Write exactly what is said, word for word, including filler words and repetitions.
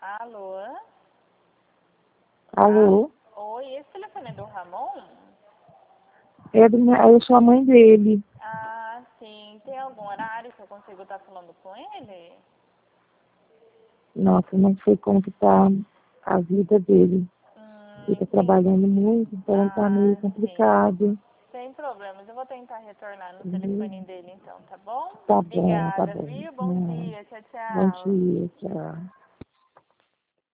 Alô? Alô? Ah, oi, esse telefone é do Ramon? É do minha, eu sou a mãe dele. Ah, sim. Tem algum horário que eu consigo estar falando com ele? Nossa, não sei como que tá a vida dele. Ele tá Hum, sim. trabalhando muito, então tá meio Ah, sim. complicado. Sem problemas. Eu vou tentar retornar no telefone Uhum. dele então, tá bom? Tá bom, tá Obrigada, bom. viu? Bom Hum. dia. Tchau, Bom tchau. dia, tchau.